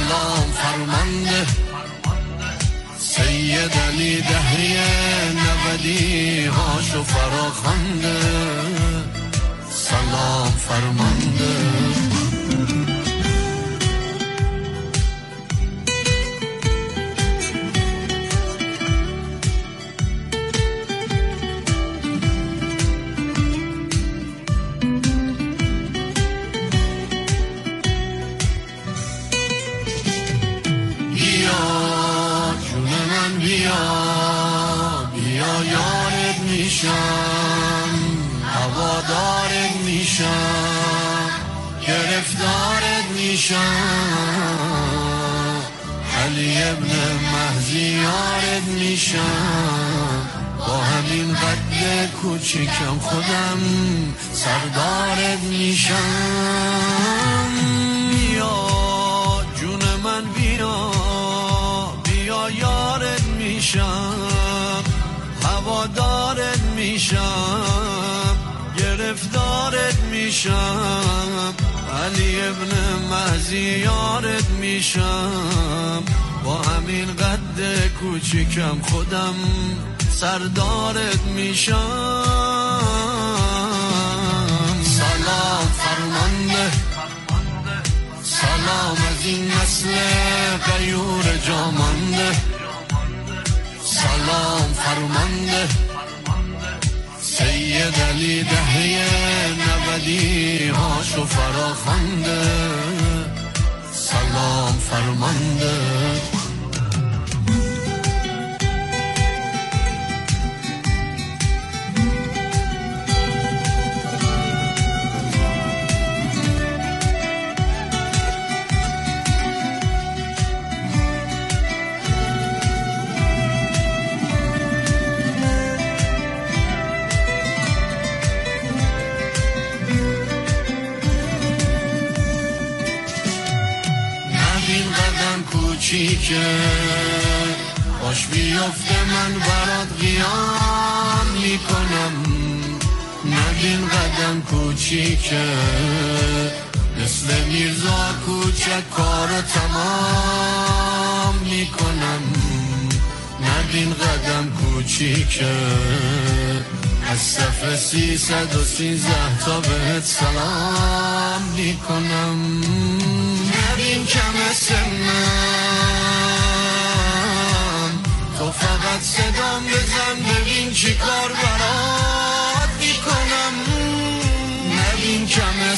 سلام فرمانده سید علی دهری نودی هاشو فراخوانده سلام فرمانده بیا یارت میشم هوادارت میشم گرفتارت میشم علی ابن مهدی یارت میشم با همین قد کوچیکم خودم سردارت میشم بیا جون من بیا یارت میشم هوادارت میشم گرفتارت میشم علی ابن مهدی یارت میشم با همین قد کوچیکم خودم سردارت میشم سلام فرمانده سلام از این نسل غیور جامانده سلام فرمانده سید علی دهری نودی هاشو فراخوانده سلام فرمانده کوچیکه باش بیفته من برات قیام میکنم نبین قدم کوچیکه مثل میرزا کوچک کارو تمام میکنم نبین قدم کوچیکه از صف 313 تا بهت سلام میکنم نبین کم سنم تو فقط صدام بزن ببین چی کار برات میکنم نبین کم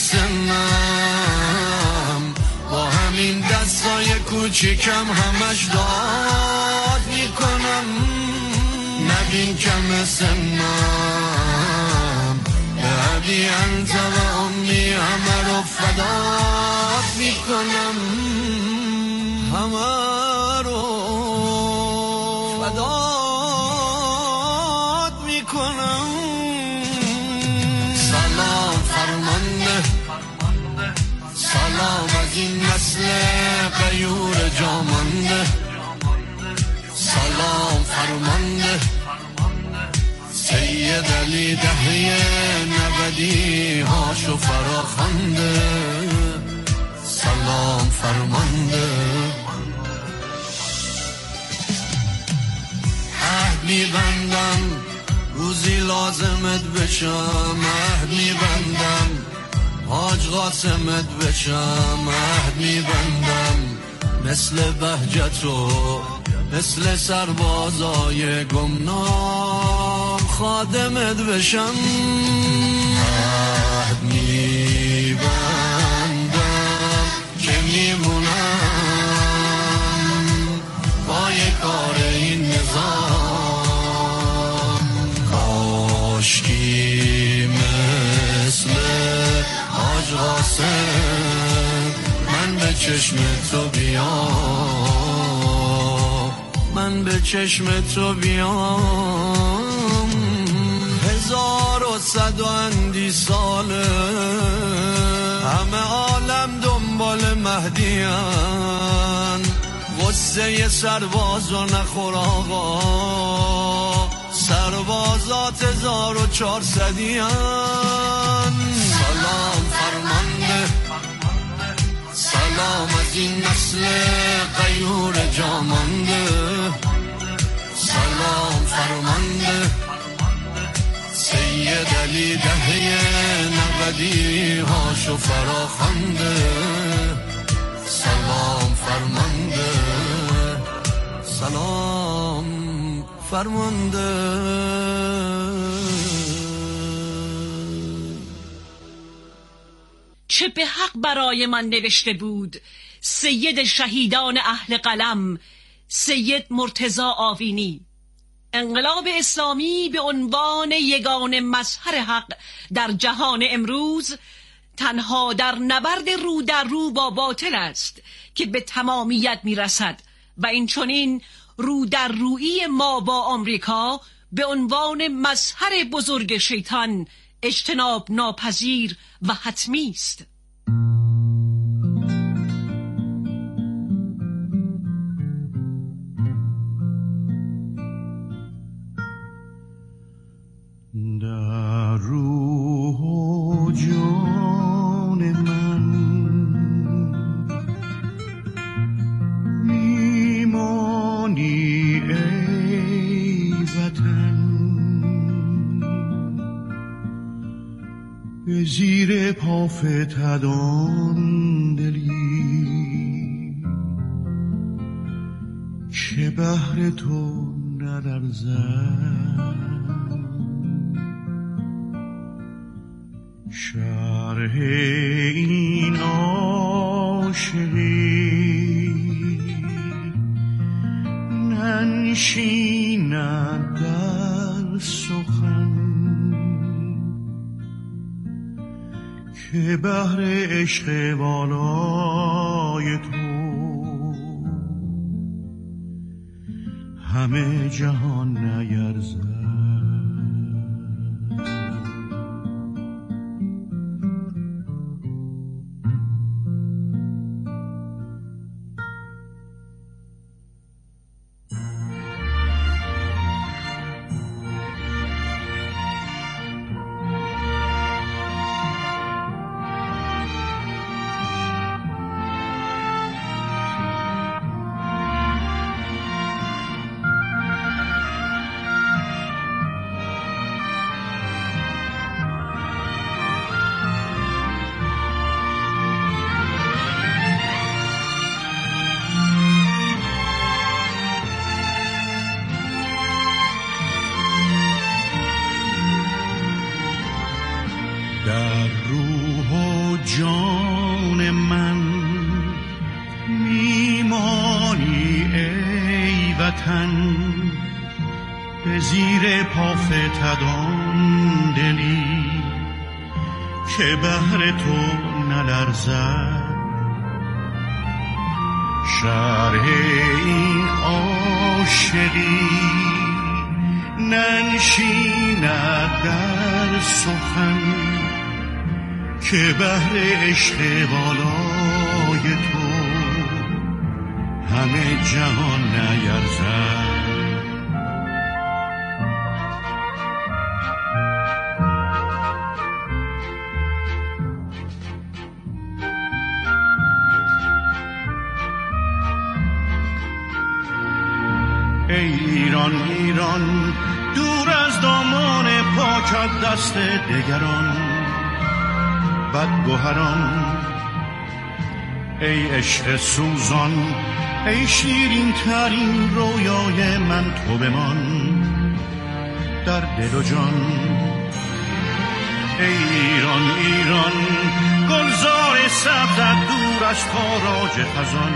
سنم با همین دستای کوچیکم همش داد میکنم نبین کم سنم به عبی انت و امی همه رو فدات میکنم همه رو فدات میکنم سلام فرمانده سلام از این نسل غیور جامانده سلام فرمانده سید علی دهری نودی هاشو فراخوانده سلام فرمانده عهد میبندم روزی لازمت بشم عهد میبندم حاج قاسمت بشم عهد میبندم مثل بهجتو مثل سربازای گمنام خادمت بشم عهد میبندم که میمونم پای کار این نظام کاشکی مثل حاج قاسم من به چشم تو بیام من به چشم تو بیام 1100 ساله همه عالم دنبال مهدیان غصه سربازو نخور آقا سربازات 1400 سلام فرمانده سلام سلام از این نسل غیور جا مانده، سلام فرمانده سید علی دهه 90 هاشو فراخوانده، سلام فرمانده سلام فرمانده. چه به حق برای من نوشته بود سید شهیدان اهل قلم سید مرتضی آوینی: انقلاب اسلامی به عنوان یگانه مظهر حق در جهان امروز تنها در نبرد رو در رو با باطل است که به تمامیت میرسد و این چنین رو در رویی ما با آمریکا به عنوان مظهر بزرگ شیطان اجتناب ناپذیر و حتمی است. در روح و جان من میمانی ای وطن، به زیر پا فتدان دلی که بهر تو نلرزد. شرح این عاشقی ننشیند در سخن که بهر عشق والای تو همه جهان نیرزد. در روح و جان من میمانی ای وطن، به زیر پا فتدان دلی که بهر تو نلرزد. شرح این عاشقی ننشیند در سخن که بهر عشق بالای تو همه جهان نیرزد. ای ایران ایران دور از دامان پاکت دست دگران بدگوهران، ای عشق سوزان ای شیرین ترین رویای من تو بمان در دل و جان. ای ایران ایران گلزار سبزت دور از تاراج خزان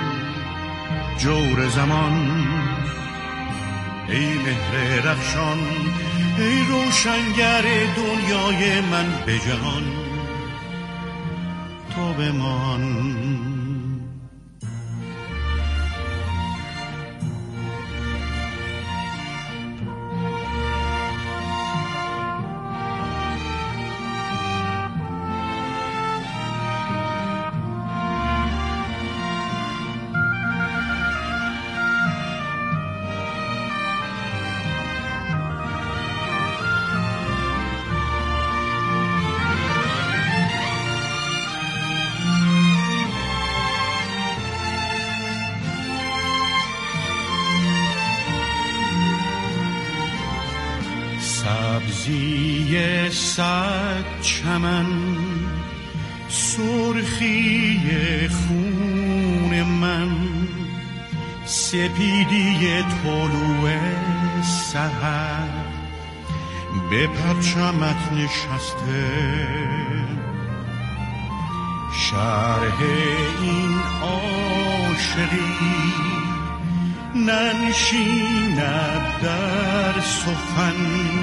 جور زمان. ای مهر رخشان ای روشنگر دنیای من به جهان تو بمان. سبزی صد چمن، سرخی خون من، سپیدی طلوع سحر به پرچمت نشسته. شرح این عاشقی ننشیند در سخن،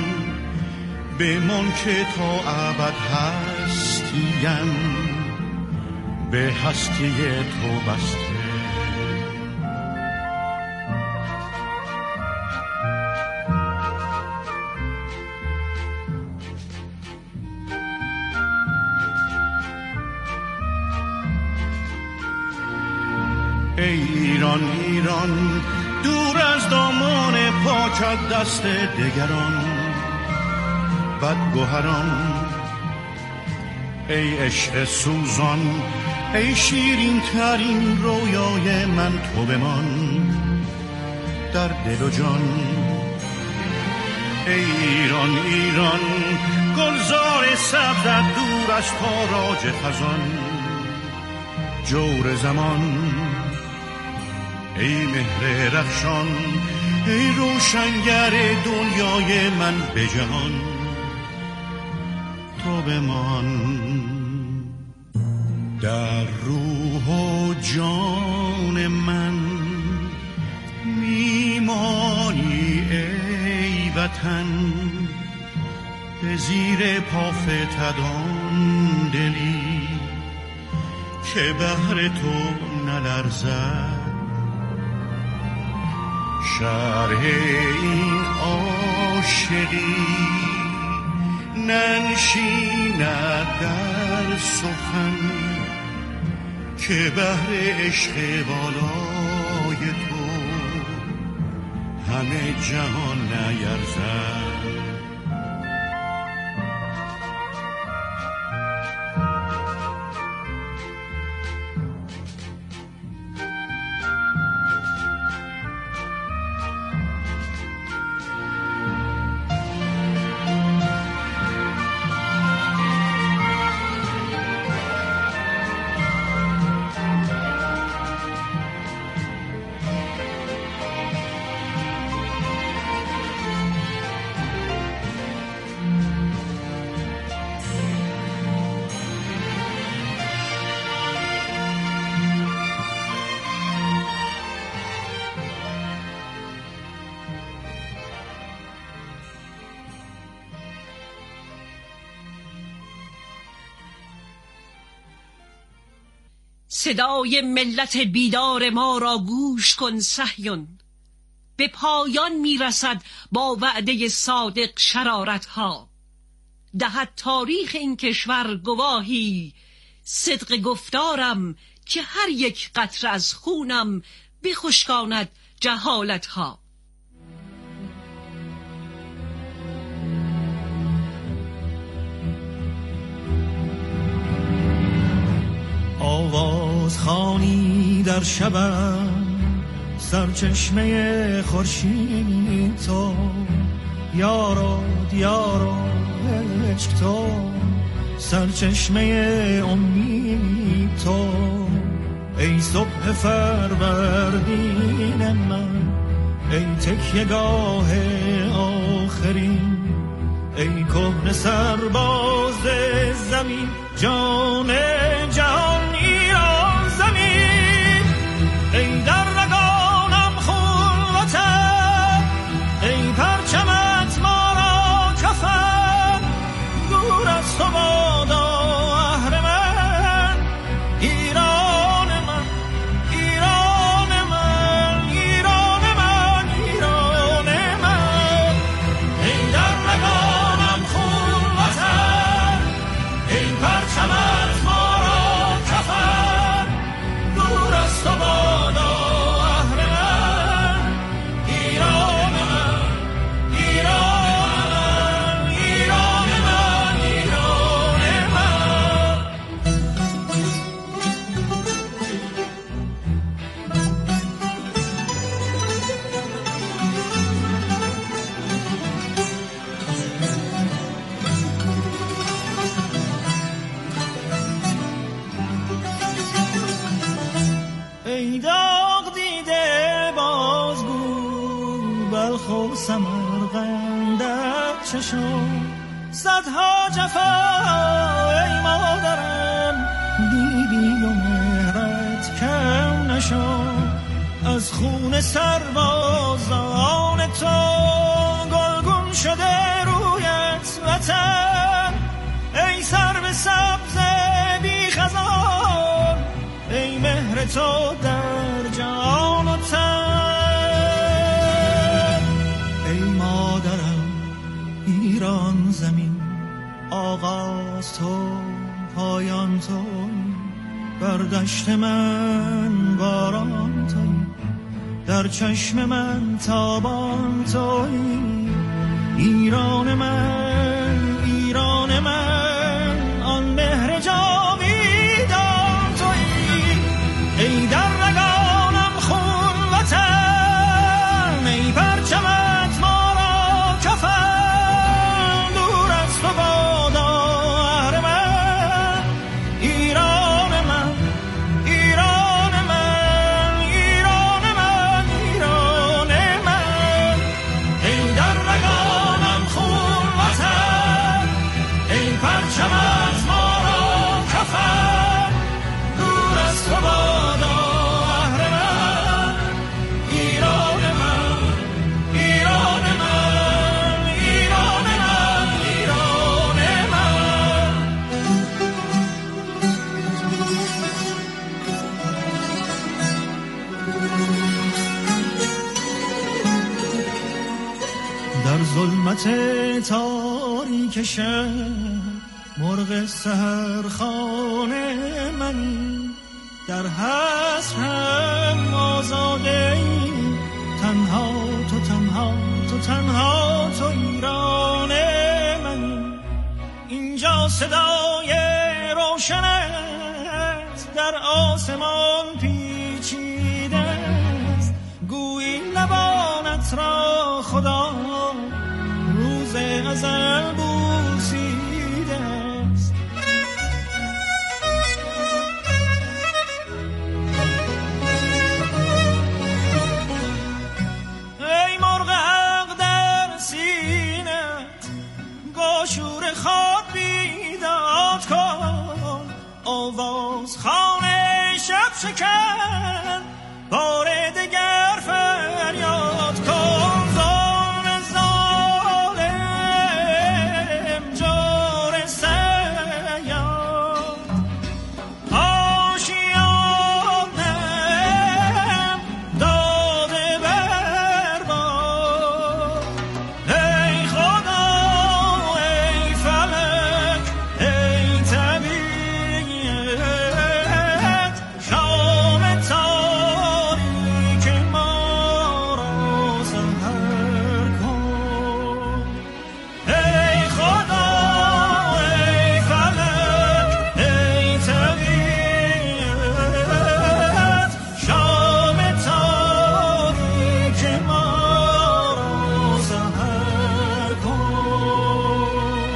بمان که تا ابد هستیم به هستی تو بسته. ای ایران ایران، دور از دامان پاکت دست دگران بدگوهران. ای عشق سوزان، ای شیرین ترین رویای من، تو بمان در دل و جان. ای ایران ایران، گلزار سبزت دور از تاراج خزان، جور زمان. ای مهر رخشان، ای روشنگر دنیای من به جهان، تو بمان در روح و جان من. میمانی ای وطن، به زیر پا فتدان دلی که بهر تو نلرزد. شرح این عاشقی ننشیند در سخن، که بهر عشق بالای تو همه جهان نیرزد. صدای ملت بیدار ما را گوش کن صهیون، به پایان میرسد با وعده صادق شرارتها. دهد تاریخ این کشور گواهی صدق گفتارم، که هر یک قطره از خونم بخشکاند جهالتها. آواز خوانی در شبم، سرچشمه خورشید تو، یارو دیارو عشق تو، سرچشمه امید تو. ای صبح فروردین من، ای تکیه‌گاه آخرین، ای کهنه سرباز زمین، جان جهان ایران زمین. ای در رگانم خون وطن، ای پرچمت ما را کفن، دور از تو بادا اهرمن، ایران من ایران من ایران من ایران من. ای در رگانم خون وطن، ای پرچمت ما را بلخ و سمرقندت چشم صدها جفا ای مادرم دیدی و مهرت کم نشد از خون سربازان تو گلگون شده رویت وطن ای سرو سبز بی خزان ای مهر تو در جان و تن ای مادرم ایران زمین آغاز تو پایان تو بر دشت من باران تویی در چشم من تابان تویی ایران من ایران من آن مهر جاویدان تویی ای در رگانم خون وطن ای پرچمت ما را کفن دور از تو بادا اهرمن ایران من ایران من ایران من ایران من ای در رگانم خون وطن ای پرچمت ما را کفن دور از تو بادا اهرمن ایران من ایران من ایران من ایران من در ظلمت تاریک شب مرغ سحرخانه منی در حسرم آزاده ای تنها تو تنها تو تنها تو ایران منی اینجا صدای روشنت در آسمان پیچیده است گویی لبانت را خدا روز ازل بوسیده است ای مرغ حق در سینت گاشور خواب بیداد کن آواز خانه شب شکن بار دگر فریاد کن زان ظالم جور سیاد آشیانم داده برباد ای خدا ای فلک ای طبیعت شام تاریک ما را سحر کن ای خدا ای فلک ای طبیعت شام تاریک ما را سحر کن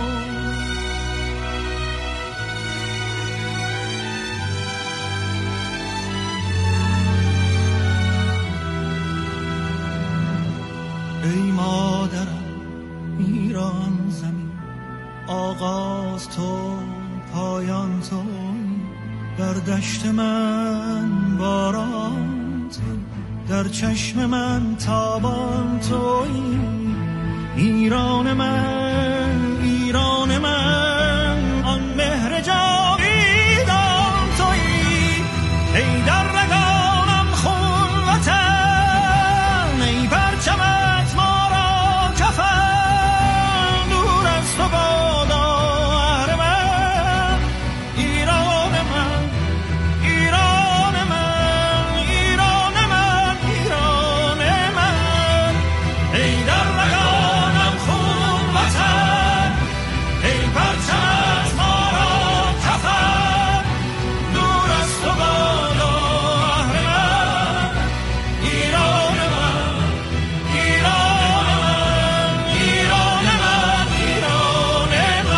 ای مادرم ایران زمین آغاز تو پایان تو در دشت من باران تو در چشم من تابان تویی ایران من ایران من آن مهر جاویدان تویی ای در رگانم خون وطن ای پرچمت ما را کفن دور از تو بادا اهرمن ایران من ایران من ایران من ایران من ای در رگانم خون وطن ای پرچمت ما را کفن دور از تو بادا اهرمن ایران من ایران من ایران من ایران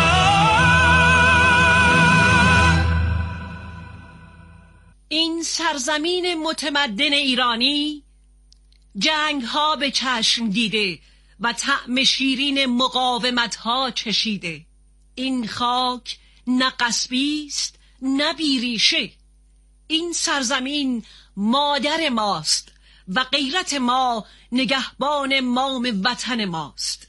من این سرزمین متمدن ایرانی جنگ ها به چشم دیده و طعم شیرین مقاومت ها چشیده. این خاک نه غصبی است نه بیریشه. این سرزمین مادر ماست و غیرت ما نگهبان مام وطن ماست.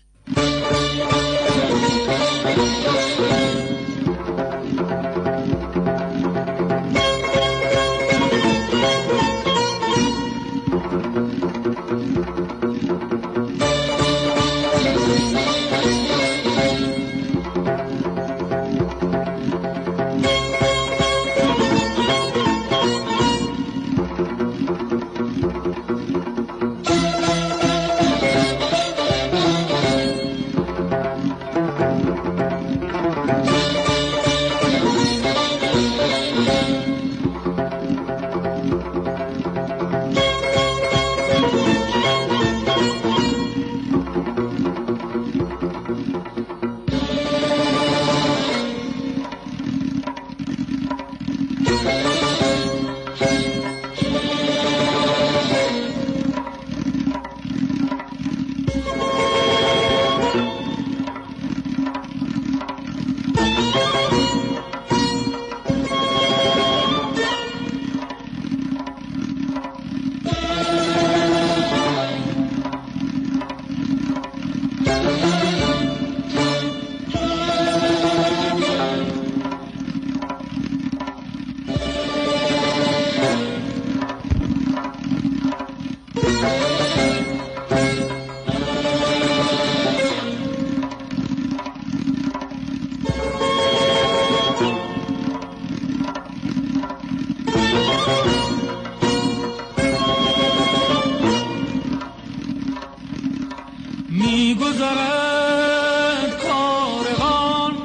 می‌گذرد کاروان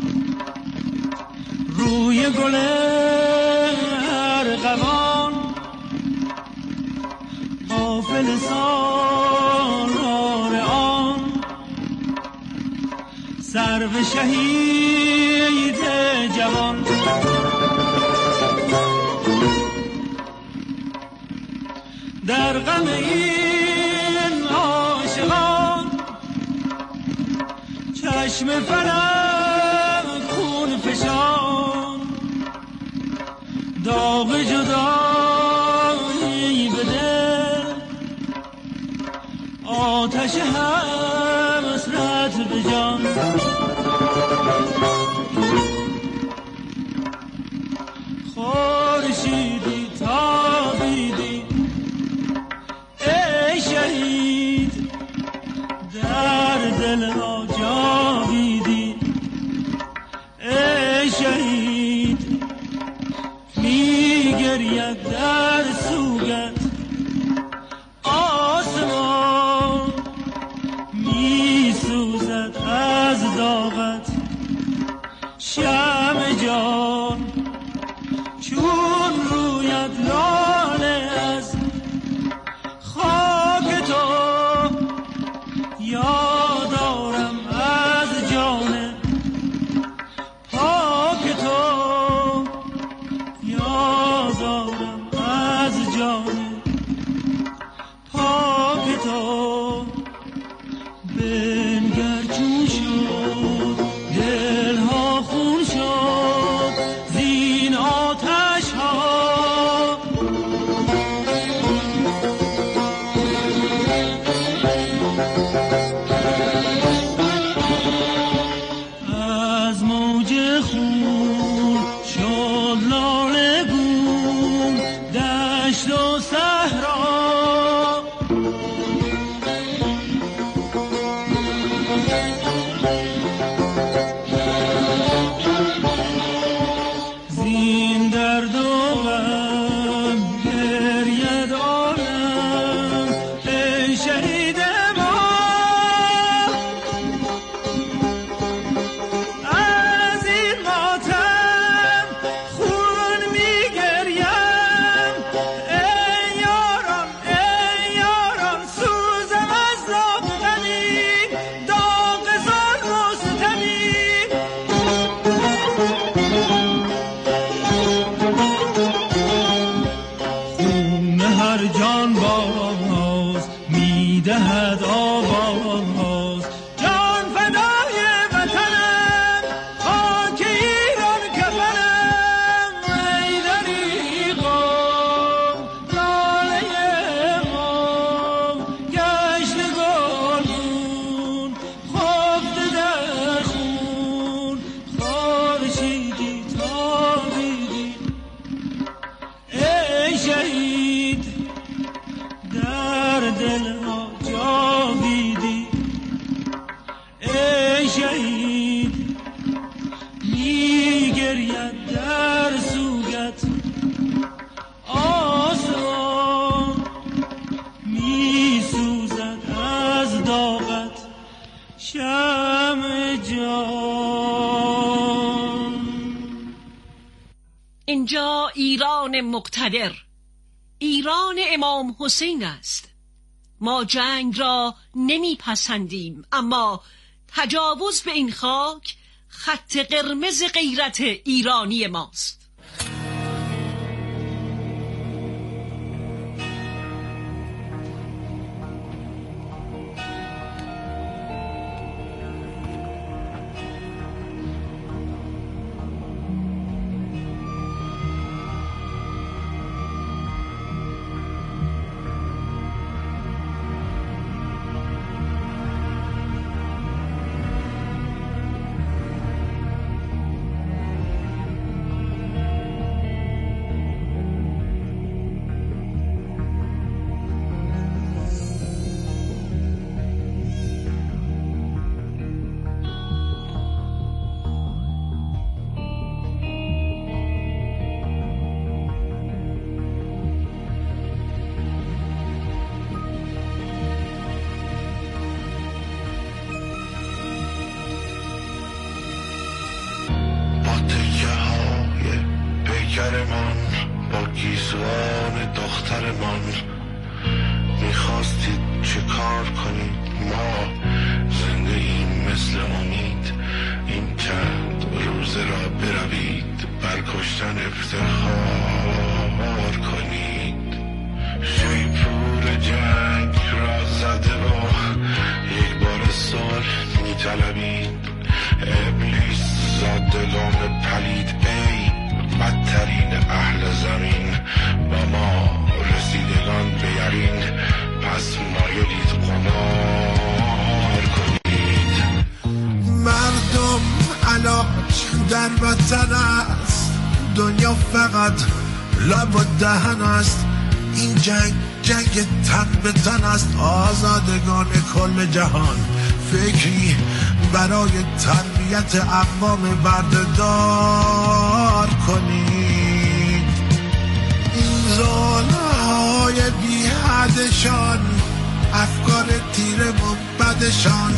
روی گل ارغوان، غافل سالار آن سرو شهید جوان. در غم این عاشقان چشم فلک خون فشان، داغ جدایی به دل، آتش حسرت به جان. خورشیدی تابیدی ای شهید، در دل ها جاویدی ای شهید. میگرید در سوگت آسمان، میسوزد از داغت شمع جان. چون رویت لاله از خاک تو، یادارم از جان پاک تو، یادارم از جان پاک تو. بنگر چون شد دلها خون شد زین آتش ها، از موج خون شد لاله گون دشت و صحرا. زین درد و غم گرید عالم ای شهید ما، از این ماتم خون میگریم. ای یاران سوزم از داغ غمی، داغ ظلم و ستمی. خون هر جان باز ایران مقتدر، ایران امام حسین است. ما جنگ را نمیپسندیم، اما تجاوز به این خاک خط قرمز غیرت ایرانی ماست. با گیسوان دخترمان میخواستید چه کار کنید؟ ما زنده ایم مثل امید، این چند روزه را بروید بر کشتن افتخار کنید. شیپور جنگ را زده و یک بار صلح میطلبید. ابلیس زادگان پلید، ای بدترین اهل زمین، با ما رسیدگان به یقین، پس مایلید قمار کنید. مردم علاج در وطن است، دنیا فقط لب و دهن است. این جنگ تن به تن است. آزادگان کل جهان فکری برای تربیت اقوام بردهدار کنید. این ظلم‌های بی حدشان، افکار تیر مبدشان،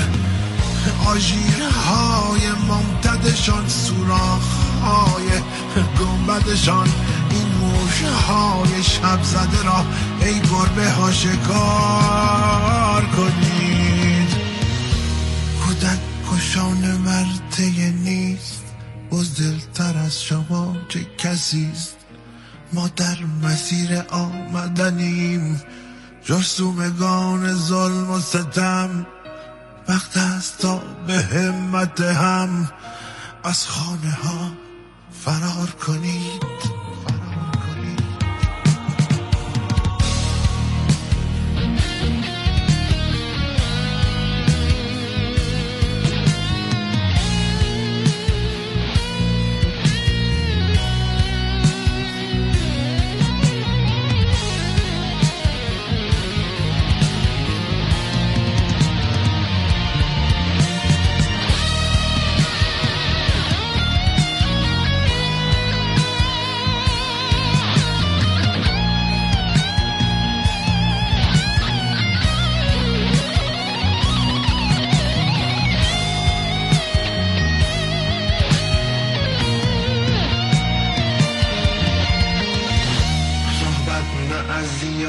آژیرهای ممتدشان، سوراخ‌های گنبدشان، این موشهای شب زده را ای گربه ها شکار کنید. کودک کشان مرته نیست، بزدلتر از شما چه کسیست. ما در مسیر آمدنیم، جرثومگان ظلم و ستم. وقت است تا به همت هم از خانه ها فرار کنید.